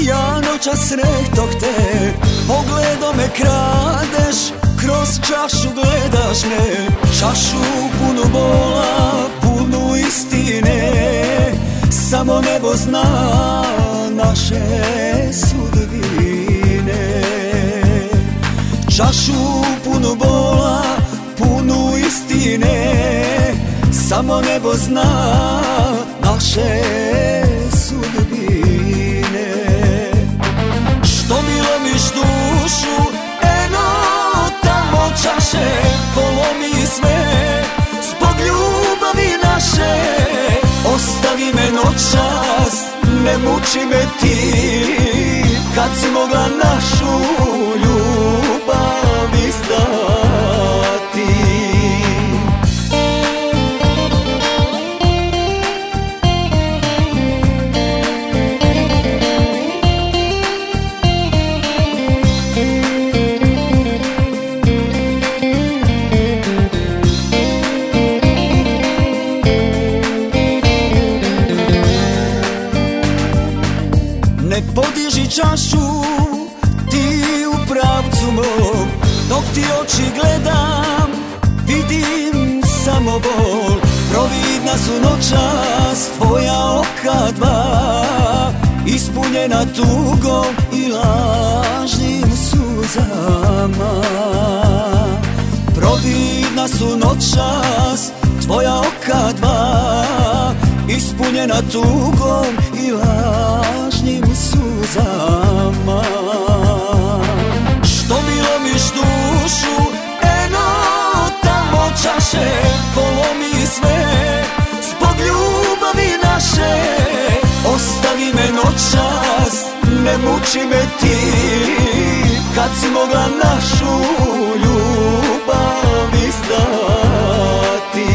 Ja noćas rehtoh te, pogledom me kradeš, kroz čašu gledaš me, čašu punu bola, punu istine. Samo nebo zna naše sudbine. Čašu punu bola, punu istine. Samo nebo zna naše sudbine. Što mi lomiš dušu, eno tamo čaše, polomi sve zbog ljubavi naše. Ostavi me noćas, ne muči me ti, kad si mogla našu ljubav izdati. Ne podiži čašu ti u pravcu mog, dok ti oči gledam, vidim samo bol. Providna su noćas tvoja oka dva, ispunjena tugom i lažnim suzama. Providna su noćas tvoja oka dva, ispunjena tugom i lažnim suzama. Što mi lomiš dušu, eno tamo čaše, polomi sve zbog ljubavi naše. Ostavi me noćas, ne muči me ti, kad si mogla našu ljubav izdati.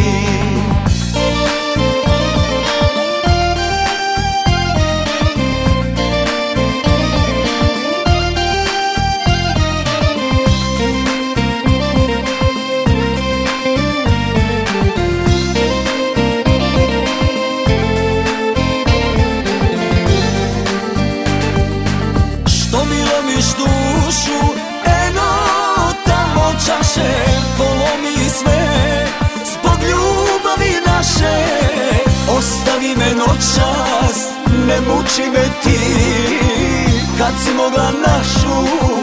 Što mi lomiš dušu, eno tamo čaše, polomi sve zbog ljubavi naše. Ostavi me noćas, ne muči me ti, kad si mogla našu